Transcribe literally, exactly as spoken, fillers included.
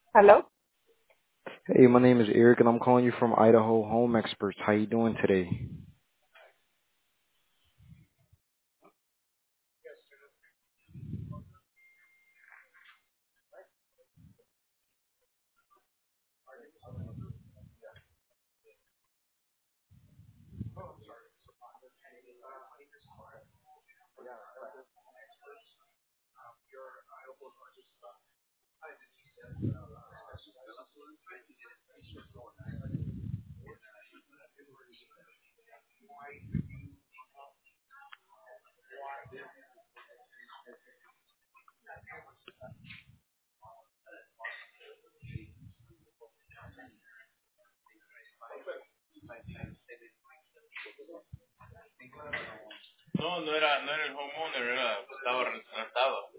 Hello? Hey, my name is Eric, and I'm calling you from Idaho Home Experts. How you doing today? No, no era, no era el homeowner, era, estaba rentado.